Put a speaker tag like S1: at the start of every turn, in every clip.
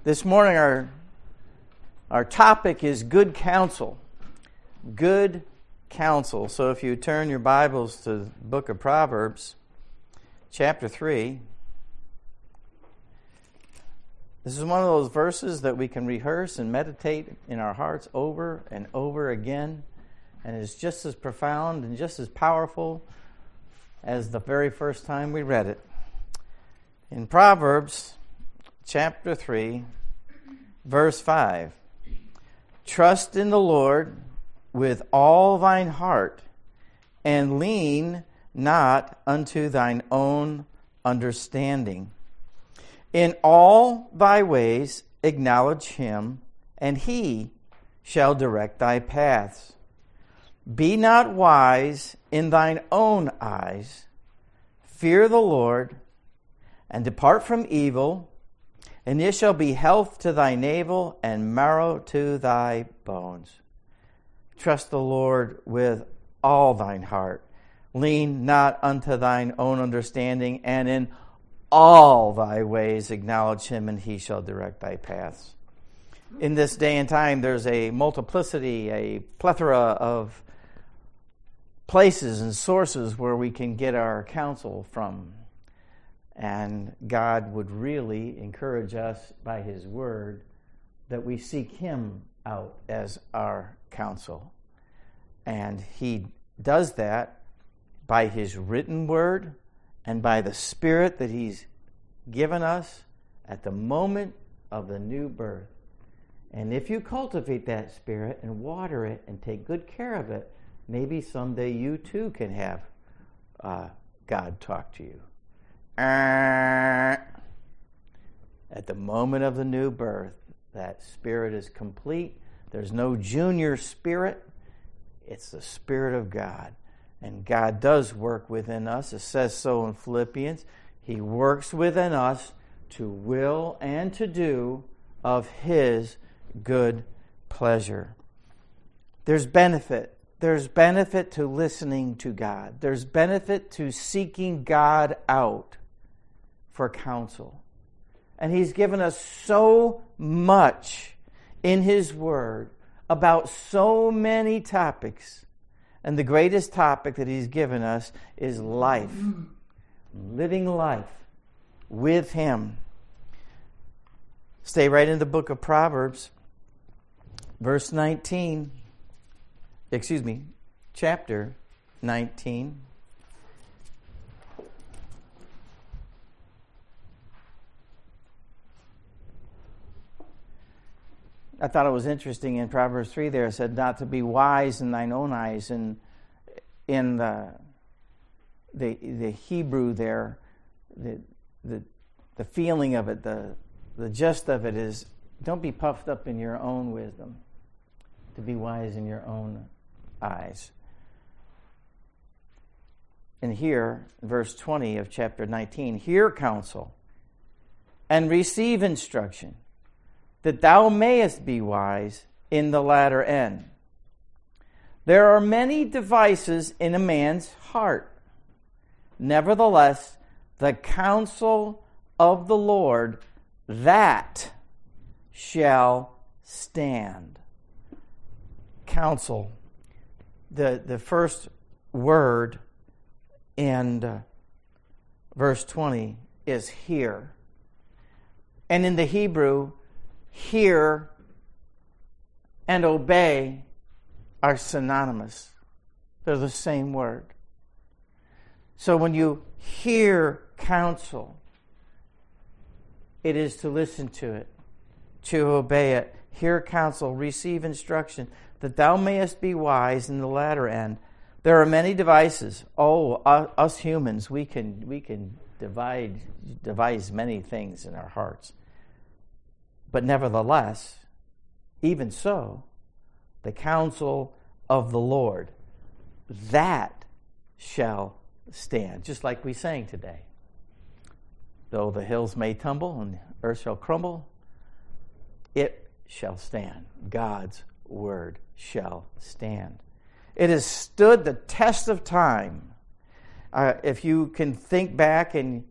S1: This morning our topic is good counsel. Good counsel. So if you turn your Bibles to the book of Proverbs, chapter 3, this is one of those verses that we can rehearse and meditate in our hearts over and over again, and it's just as profound and just as powerful as the very first time we read it. In Proverbs chapter 3, verse 5, trust in the Lord with all thine heart, and lean not unto thine own understanding. In all thy ways acknowledge him, and he shall direct thy paths. Be not wise in thine own eyes. Fear the Lord, and depart from evil, and it shall be health to thy navel and marrow to thy bones. Trust the Lord with all thine heart. Lean not unto thine own understanding, and in all thy ways acknowledge him, and he shall direct thy paths. In this day and time, there's a multiplicity, a plethora of places and sources where we can get our counsel from. And God would really encourage us by his word that we seek him out as our counsel. And he does that by his written word and by the Spirit that he's given us at the moment of the new birth. And if you cultivate that Spirit and water it and take good care of it, maybe someday you too can have God talk to you. At the moment of the new birth, that Spirit is complete. There's no junior spirit. It's the Spirit of God. And God does work within us. It says so in Philippians. He works within us to will and to do of his good pleasure. There's benefit. There's benefit to listening to God. There's benefit to seeking God out for counsel. And he's given us so much in his word about so many topics. And the greatest topic that he's given us is life. Living life with him. Stay right in the book of Proverbs, chapter 19. I thought it was interesting in Proverbs 3 there, it said not to be wise in thine own eyes. And in the Hebrew there, the feeling of it, the gist of it is, don't be puffed up in your own wisdom, to be wise in your own eyes. And here, verse 20 of chapter 19, hear counsel and receive instruction, that thou mayest be wise in the latter end. There are many devices in a man's heart. Nevertheless, the counsel of the Lord, that shall stand. Counsel. The first word in verse 20 is hear. And in the Hebrew, hear and obey are synonymous. They're the same word. So when you hear counsel, it is to listen to it, to obey it. Hear counsel, receive instruction, that thou mayest be wise in the latter end. There are many devices. Us humans, we can devise many things in our hearts. But nevertheless, even so, the counsel of the Lord, that shall stand. Just like we sang today. Though the hills may tumble and the earth shall crumble, it shall stand. God's word shall stand. It has stood the test of time. If you can think back and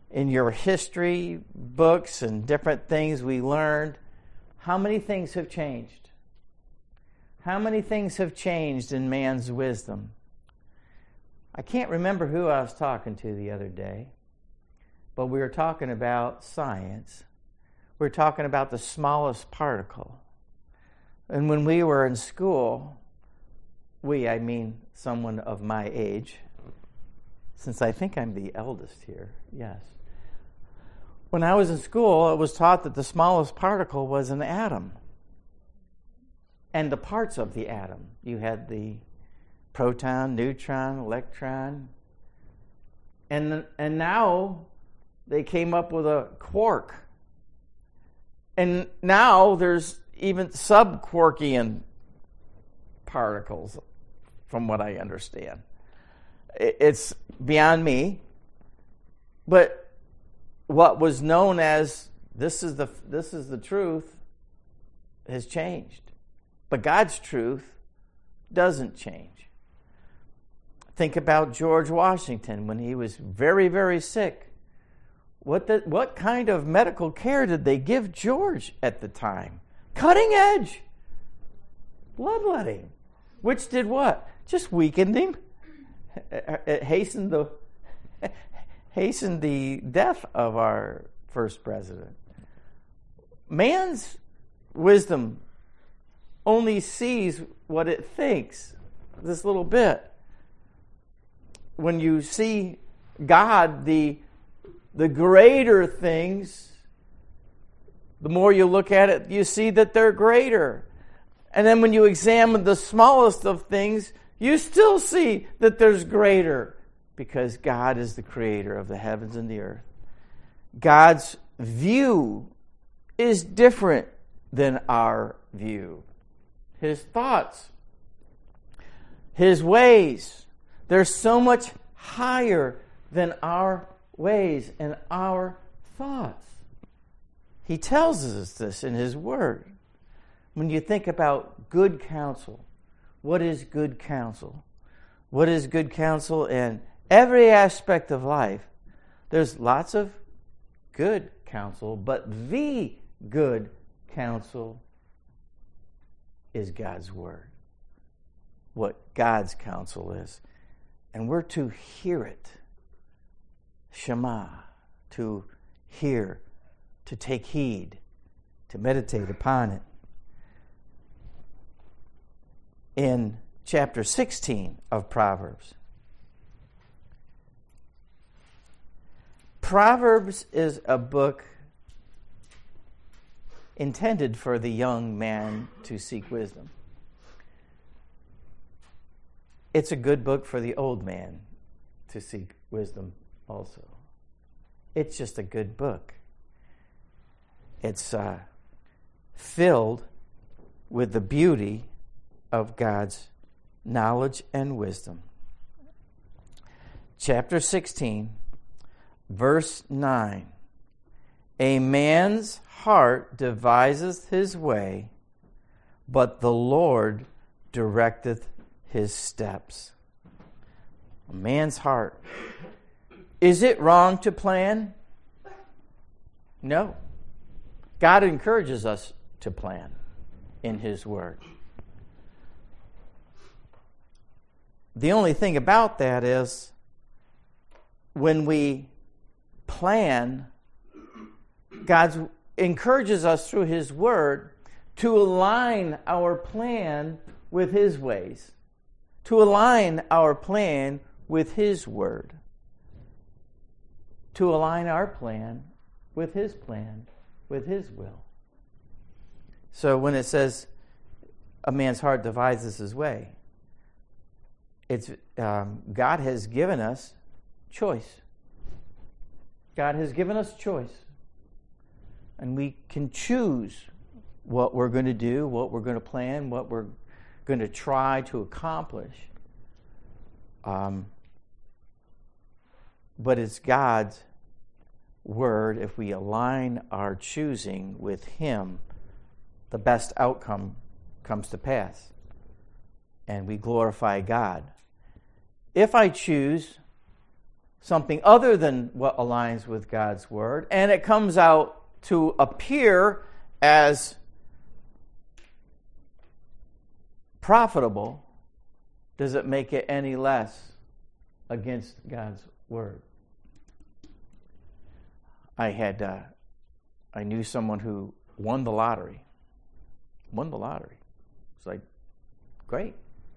S1: in your history books and different things we learned, how many things have changed? How many things have changed in man's wisdom? I can't remember who I was talking to the other day, but we were talking about science. We were talking about the smallest particle. And when we were in school, I mean someone of my age, since I think I'm the eldest here, yes. When I was in school, it was taught that the smallest particle was an atom. And the parts of the atom. You had the proton, neutron, electron. And now they came up with a quark. And now there's even subquarkian particles, from what I understand. It's beyond me. But what was known as this is the truth has changed. But God's truth doesn't change. Think about George Washington when he was very, very sick. What kind of medical care did they give George at the time? Cutting edge. Bloodletting. Which did what? Just weakened him. It hastened the death of our first president. Man's wisdom only sees what it thinks, this little bit. When you see God, the greater things, the more you look at it, you see that they're greater. And then when you examine the smallest of things, you still see that there's greater, because God is the creator of the heavens and the earth. God's view is different than our view. His thoughts, His ways, they're so much higher than our ways and our thoughts. He tells us this in His Word. When you think about good counsel, what is good counsel? What is good counsel in every aspect of life? There's lots of good counsel, but the good counsel is God's Word. What God's counsel is. And we're to hear it. Shema. To hear. To take heed. To meditate upon it. In chapter 16 of Proverbs. Proverbs is a book intended for the young man to seek wisdom. It's a good book for the old man to seek wisdom also. It's just a good book. It's filled with the beauty of God's knowledge and wisdom. Chapter 16, verse 9. A man's heart deviseth his way, but the Lord directeth his steps. A man's heart. Is it wrong to plan? No. God encourages us to plan in His Word. The only thing about that is when we plan, God encourages us through His Word to align our plan with His ways, to align our plan with His Word, to align our plan, with His will. So when it says a man's heart devises his way, it's God has given us choice. God has given us choice. And we can choose what we're going to do, what we're going to plan, what we're going to try to accomplish. But it's God's Word. If we align our choosing with Him, the best outcome comes to pass. And we glorify God. If I choose something other than what aligns with God's word, and it comes out to appear as profitable, does it make it any less against God's word? I knew someone who won the lottery. It's like, great.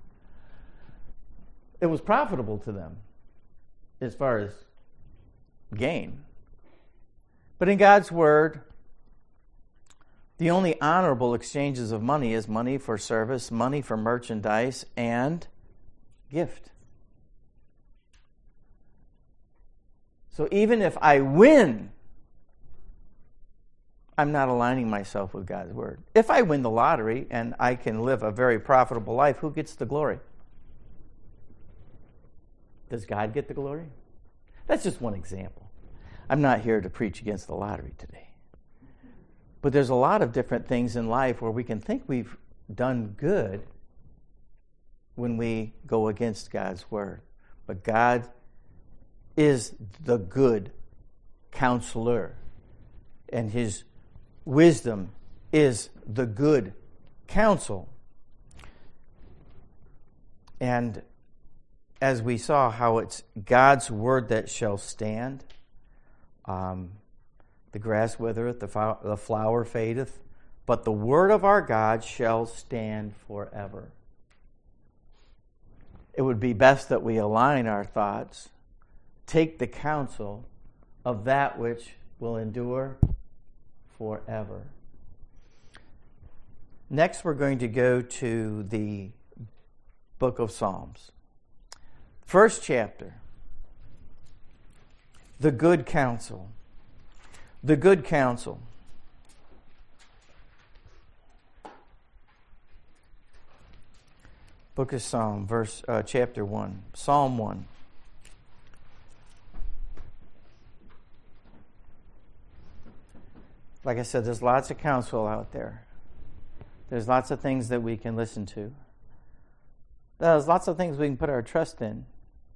S1: It was profitable to them as far as gain. But in God's word, the only honorable exchanges of money is money for service, money for merchandise, and gift. So even if I win, I'm not aligning myself with God's word. If I win the lottery and I can live a very profitable life, who gets the glory? Does God get the glory? That's just one example. I'm not here to preach against the lottery today. But there's a lot of different things in life where we can think we've done good when we go against God's word. But God is the good counselor, and his wisdom is the good counsel. And as we saw how it's God's word that shall stand, the grass withereth, the flower fadeth, but the word of our God shall stand forever. It would be best that we align our thoughts, take the counsel of that which will endure forever. Next, we're going to go to the book of Psalms. First chapter. The good counsel. The good counsel. Book of Psalm, chapter 1. Psalm 1. Like I said, there's lots of counsel out there. There's lots of things that we can listen to. There's lots of things we can put our trust in.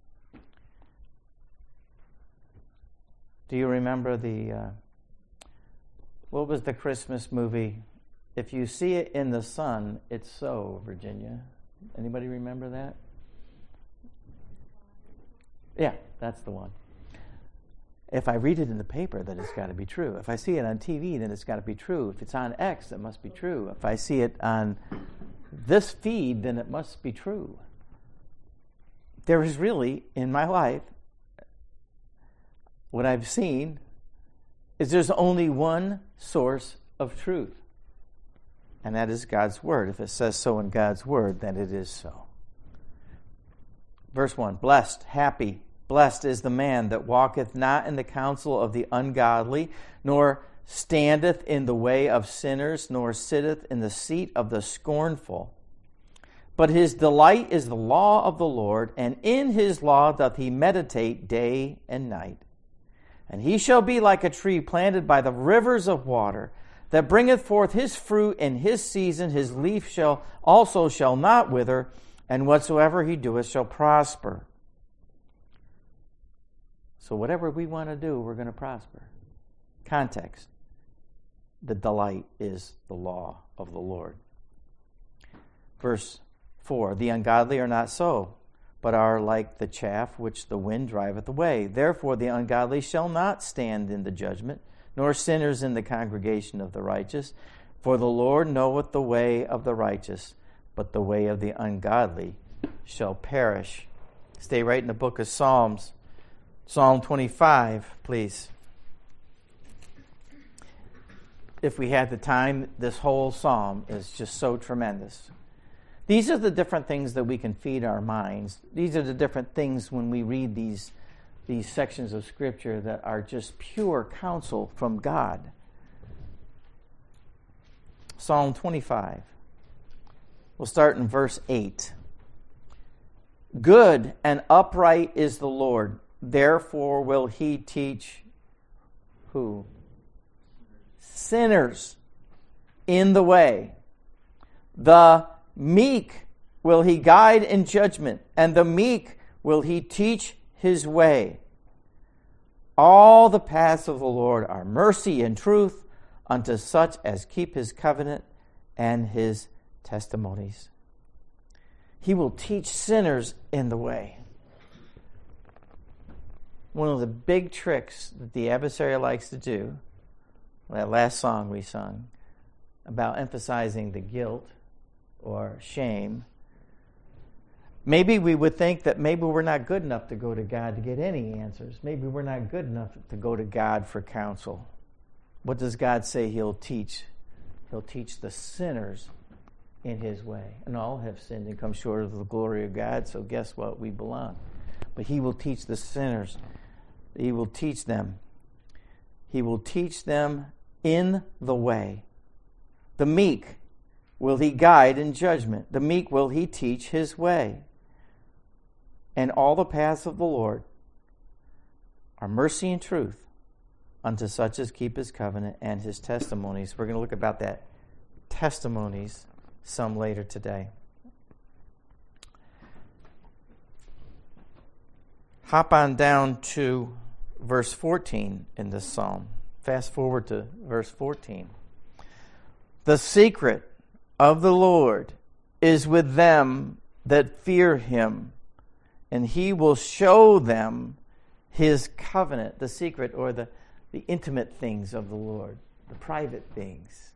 S1: Do you remember what was the Christmas movie? If you see it in the sun, it's so, Virginia. Anybody remember that? Yeah, that's the one. If I read it in the paper, then it's got to be true. If I see it on TV, then it's got to be true. If it's on X, it must be true. If I see it on this feed, then it must be true. There is really, in my life, what I've seen is there's only one source of truth, and that is God's word. If it says so in God's word, then it is so. Verse 1, blessed, happy, blessed is the man that walketh not in the counsel of the ungodly, nor standeth in the way of sinners, nor sitteth in the seat of the scornful. But his delight is the law of the Lord, and in his law doth he meditate day and night. And he shall be like a tree planted by the rivers of water, that bringeth forth his fruit in his season. His leaf shall not wither, and whatsoever he doeth shall prosper. So whatever we want to do, we're going to prosper. Context. The delight is the law of the Lord. Verse 4, the ungodly are not so, but are like the chaff which the wind driveth away. Therefore the ungodly shall not stand in the judgment, nor sinners in the congregation of the righteous. For the Lord knoweth the way of the righteous, but the way of the ungodly shall perish. Stay right in the book of Psalms. Psalm 25, please. If we had the time, this whole psalm is just so tremendous. These are the different things that we can feed our minds. These are the different things when we read these sections of Scripture that are just pure counsel from God. Psalm 25. We'll start in verse 8. Good and upright is the Lord. Therefore will he teach who? Sinners in the way. The meek will he guide in judgment, and the meek will he teach his way. All the paths of the Lord are mercy and truth unto such as keep his covenant and his testimonies. He will teach sinners in the way. One of the big tricks that the adversary likes to do, that last song we sung, about emphasizing the guilt or shame, maybe we would think that maybe we're not good enough to go to God to get any answers. Maybe we're not good enough to go to God for counsel. What does God say he'll teach? He'll teach the sinners in his way. And all have sinned and come short of the glory of God, so guess what? We belong. But he will teach the sinners. He will teach them. He will teach them in the way. The meek will he guide in judgment. The meek will he teach his way. And all the paths of the Lord are mercy and truth unto such as keep his covenant and his testimonies. We're going to look about that testimonies some later today. Hop on down to verse 14 in this psalm. Fast forward to verse 14. The secret of the Lord is with them that fear him, and he will show them his covenant, the secret or the intimate things of the Lord, the private things.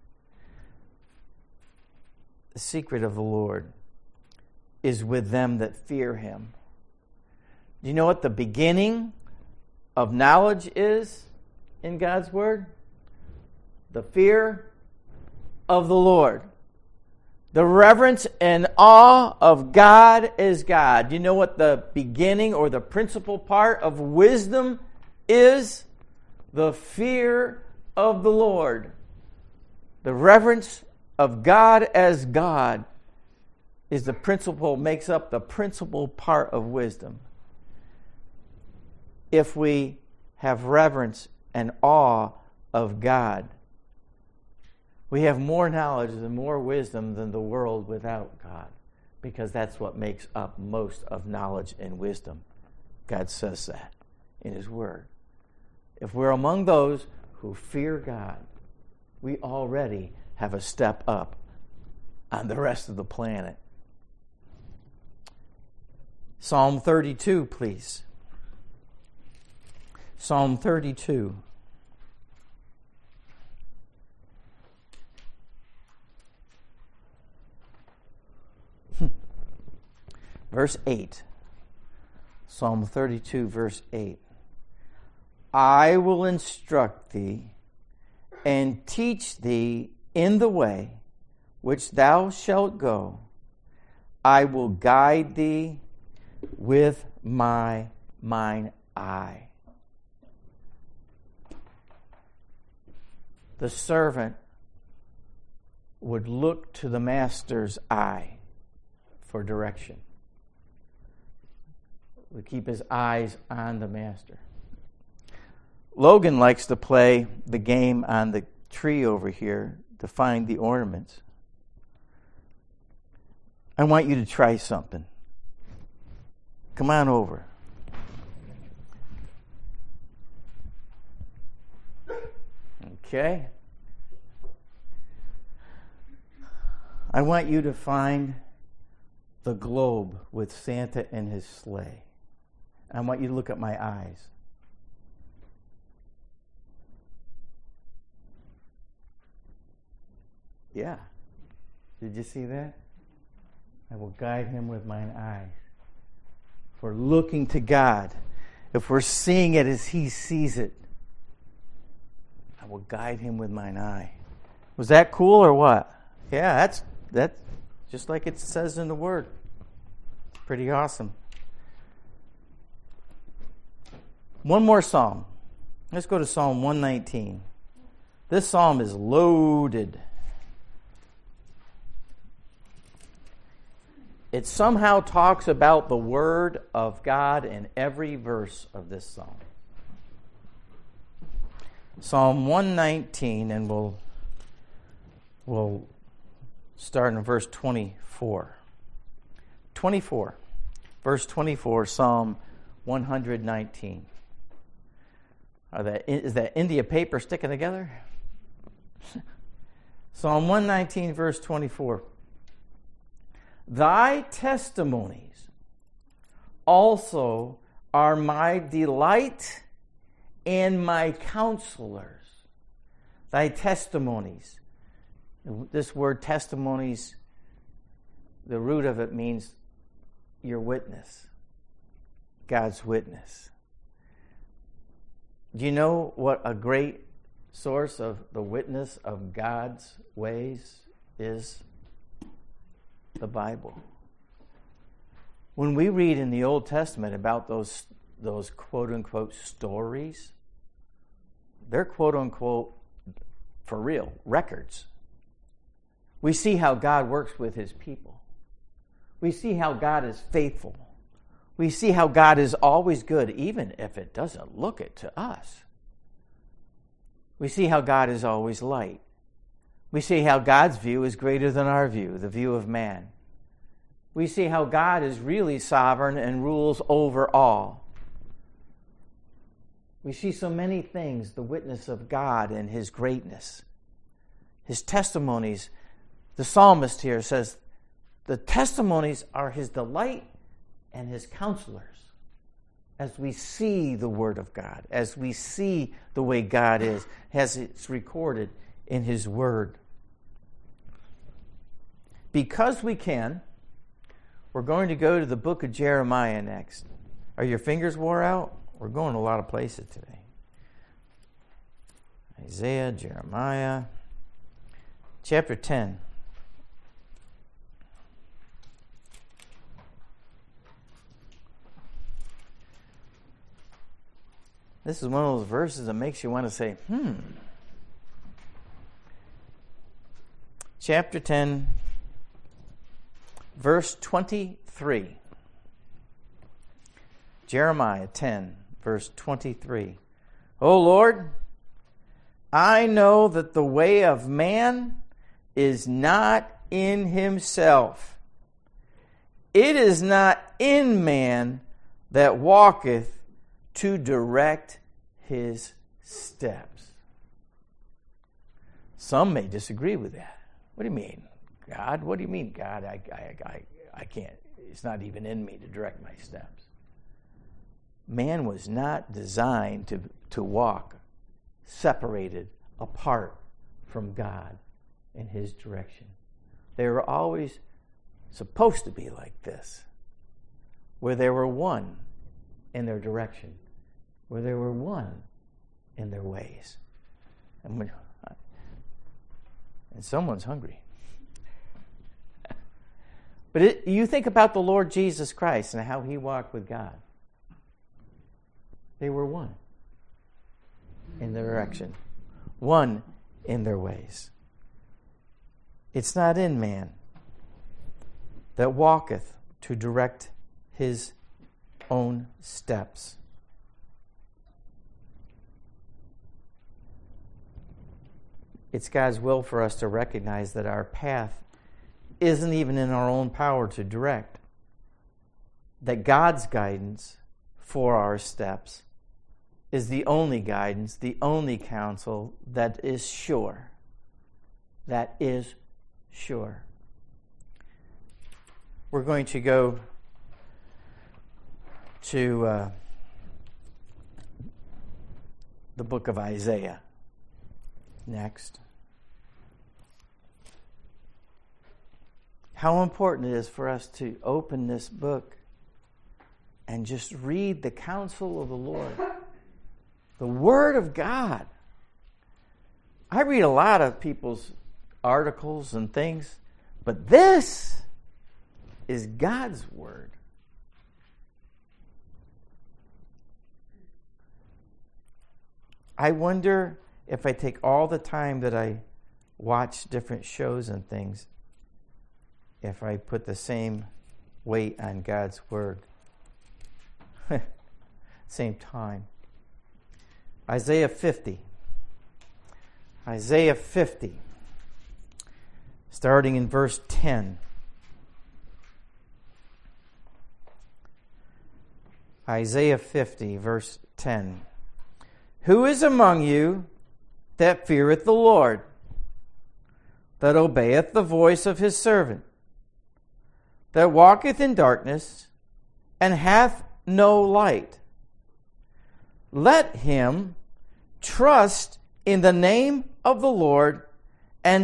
S1: The secret of the Lord is with them that fear him. Do you know what the beginning of knowledge is in God's word? The fear of the Lord. The reverence and awe of God as God. Do you know what the beginning or the principal part of wisdom is? The fear of the Lord. The reverence of God as God is the principal, makes up the principal part of wisdom. If we have reverence and awe of God, we have more knowledge and more wisdom than the world without God, because that's what makes up most of knowledge and wisdom. God says that in his word. If we're among those who fear God, we already have a step up on the rest of the planet. Psalm 32, please. Psalm 32. Verse 8. Psalm 32, verse 8. I will instruct thee and teach thee in the way which thou shalt go. I will guide thee with mine eye. The servant would look to the master's eye for direction. Would keep his eyes on the master. Logan likes to play the game on the tree over here to find the ornaments. I want you to try something. Come on over. Okay. I want you to find the globe with Santa and his sleigh. I want you to look at my eyes. Yeah. Did you see that? I will guide him with mine eyes. If we're looking to God, if we're seeing it as he sees it, I will guide him with mine eye. Was that cool or what? Yeah, that's just like it says in the Word. Pretty awesome. One more psalm. Let's go to Psalm 119. This psalm is loaded. It somehow talks about the Word of God in every verse of this psalm. Psalm 119, and we'll start in verse 24. 24. Verse 24, Psalm 119. Is that India paper sticking together? Psalm 119, verse 24. Thy testimonies also are my delight and my counselors. Thy testimonies. This word testimonies, the root of it means your witness. God's witness. Do you know what a great source of the witness of God's ways is? The Bible. When we read in the Old Testament about those quote-unquote stories, they're quote-unquote, for real, records. We see how God works with His people. We see how God is faithful. We see how God is always good, even if it doesn't look it to us. We see how God is always light. We see how God's view is greater than our view, the view of man. We see how God is really sovereign and rules over all. We see so many things, the witness of God and His greatness. His testimonies, the psalmist here says, the testimonies are His delight and His counselors. As we see the Word of God, as we see the way God is, as it's recorded in His Word. Because we can, we're going to go to the book of Jeremiah next. Are your fingers wore out? We're going to a lot of places today. Isaiah, Jeremiah, chapter 10. This is one of those verses that makes you want to say, Chapter 10, verse 23. Jeremiah 10, verse 23. O Lord, I know that the way of man is not in himself. It is not in man that walketh to direct his steps. Some may disagree with that. What do you mean, God? What do you mean, God? I can't. It's not even in me to direct my steps. Man was not designed to walk separated, apart from God and His direction. They were always supposed to be like this, where they were one in their direction, where they were one in their ways. And someone's hungry. But you think about the Lord Jesus Christ and how He walked with God. They were one in their direction, one in their ways. It's not in man that walketh to direct his own steps. It's God's will for us to recognize that our path isn't even in our own power to direct. That God's guidance for our steps is the only guidance, the only counsel that is sure. That is sure. We're going to go to the book of Isaiah next. How important it is for us to open this book and just read the counsel of the Lord. The Word of God. I read a lot of people's articles and things, but this is God's Word. I wonder if I take all the time that I watch different shows and things, if I put the same weight on God's Word. Same time. Isaiah 50. Isaiah 50. Starting in verse 10. Isaiah 50, verse 10. Who is among you that feareth the Lord, that obeyeth the voice of his servant, that walketh in darkness, and hath no light? Let him trust in the name of the Lord, and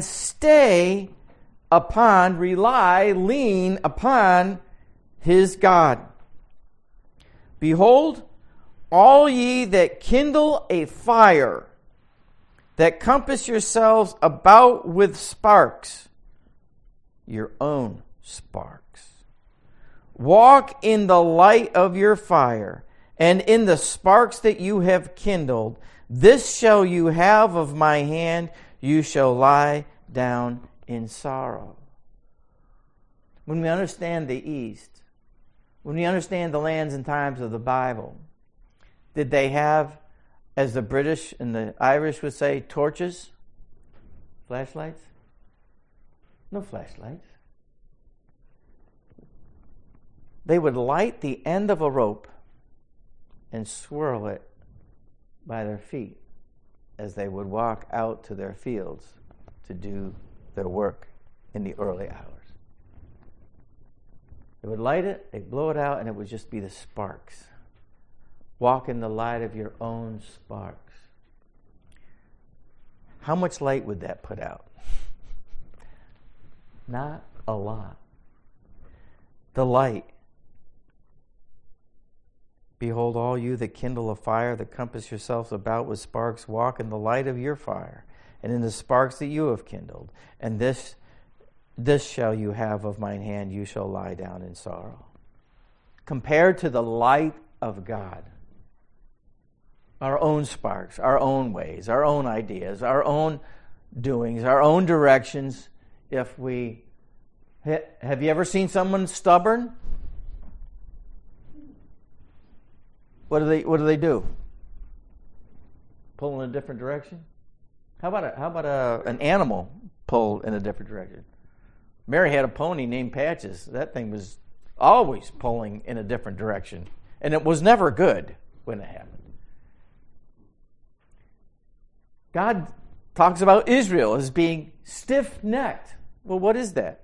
S1: lean upon his God. Behold, all ye that kindle a fire, that compass yourselves about with sparks, your own sparks, walk in the light of your fire, and in the sparks that you have kindled. This shall you have of my hand, you shall lie down in sorrow. When we understand the East, when we understand the lands and times of the Bible, did they have, as the British and the Irish would say, torches? Flashlights? No flashlights. They would light the end of a rope and swirl it by their feet as they would walk out to their fields to do their work in the early hours. They would light it, they'd blow it out, and it would just be the sparks. Walk in the light of your own sparks. How much light would that put out? Not a lot. The light. Behold, all you that kindle a fire, that compass yourselves about with sparks, walk in the light of your fire, and in the sparks that you have kindled. And this shall you have of mine hand, you shall lie down in sorrow. Compared to the light of God, our own sparks, our own ways, our own ideas, our own doings, our own directions, have you ever seen someone stubborn? What do they do? Pull in a different direction? How about an animal pull in a different direction? Mary had a pony named Patches. That thing was always pulling in a different direction, and it was never good when it happened. God talks about Israel as being stiff-necked. Well, what is that?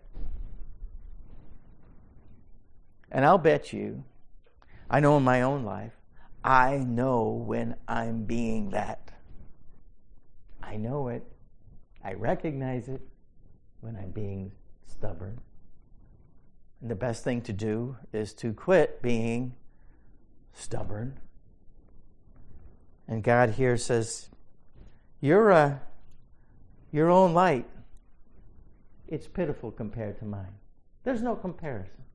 S1: And I'll bet you, I know in my own life, I know when I'm being that. I know it. I recognize it when I'm being stubborn. And the best thing to do is to quit being stubborn. And God here says, your own light, it's pitiful compared to mine. There's no comparison.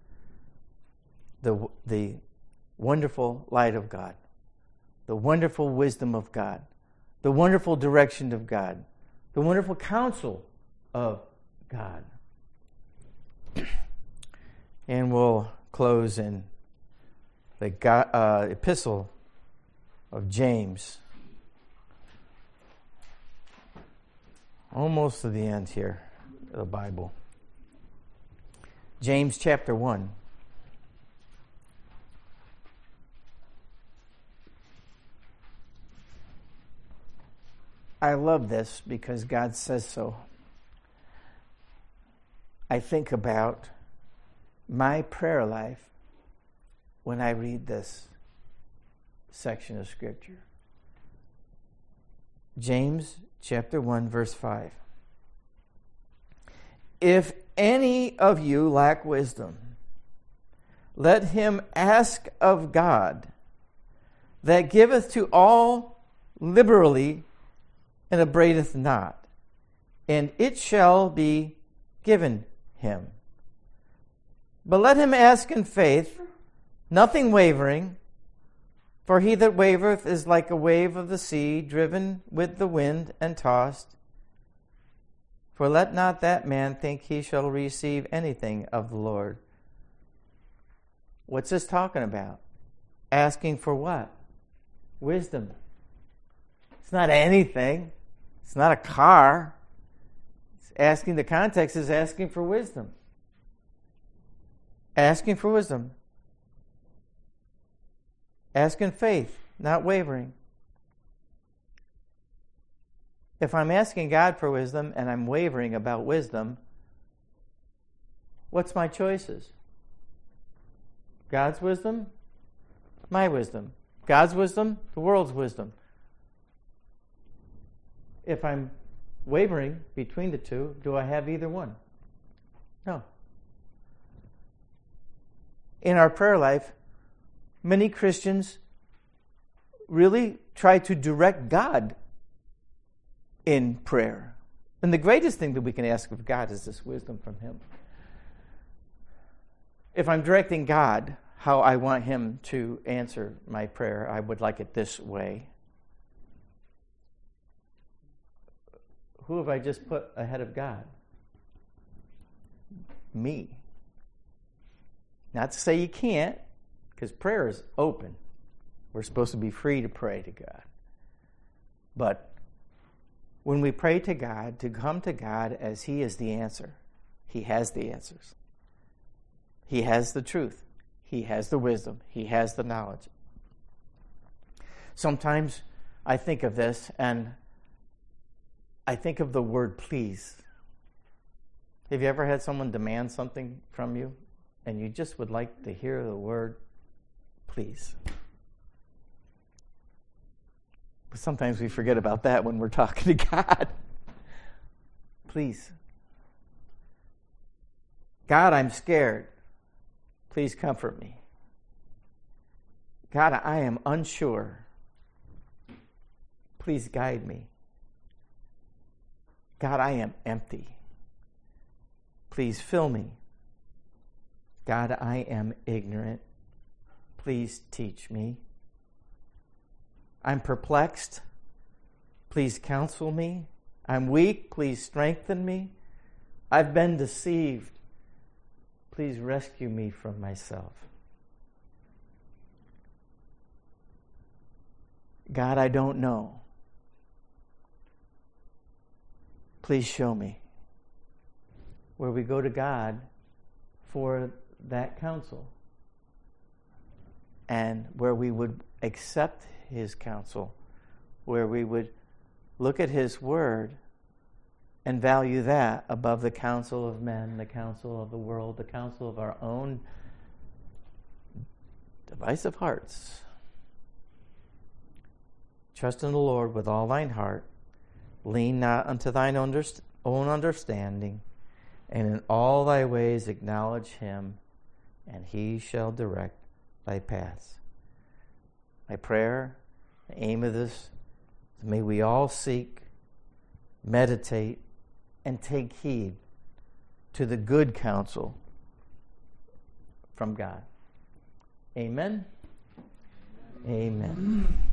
S1: The wonderful light of God, the wonderful wisdom of God, the wonderful direction of God, the wonderful counsel of God. And we'll close in the epistle of James. Almost to the end here of the Bible. James chapter 1. I love this because God says so. I think about my prayer life when I read this section of Scripture. James chapter 1, verse 5. If any of you lack wisdom, let him ask of God, that giveth to all liberally and upbraideth not, and it shall be given him. But let him ask in faith, nothing wavering, for he that wavereth is like a wave of the sea, driven with the wind and tossed. For let not that man think he shall receive anything of the Lord. What's this talking about? Asking for what? Wisdom. It's not anything. It's not a car. It's asking, the context is asking for wisdom. Asking for wisdom. Ask in faith, not wavering. If I'm asking God for wisdom and I'm wavering about wisdom, what's my choices? God's wisdom, my wisdom. God's wisdom, the world's wisdom. If I'm wavering between the two, do I have either one? No. In our prayer life, many Christians really try to direct God in prayer. And the greatest thing that we can ask of God is this wisdom from Him. If I'm directing God how I want Him to answer my prayer, I would like it this way. Who have I just put ahead of God? Me. Not to say you can't, because prayer is open. We're supposed to be free to pray to God. But when we pray to God, to come to God as He is the answer, He has the answers. He has the truth. He has the wisdom. He has the knowledge. Sometimes I think of this and I think of the word please. Have you ever had someone demand something from you and you just would like to hear the word please? But sometimes we forget about that when we're talking to God. Please. God, I'm scared. Please comfort me. God, I am unsure. Please guide me. God, I am empty. Please fill me. God, I am ignorant. Please teach me. I'm perplexed. Please counsel me. I'm weak. Please strengthen me. I've been deceived. Please rescue me from myself. God, I don't know. Please show me. Where we go to God for that counsel. And where we would accept His counsel. Where we would look at His word and value that above the counsel of men, the counsel of the world, the counsel of our own divisive hearts. Trust in the Lord with all thine heart. Lean not unto thine own understanding, and in all thy ways acknowledge Him, and He shall direct thy paths. My prayer, the aim of this, is may we all seek, meditate, and take heed to the good counsel from God. Amen. Amen.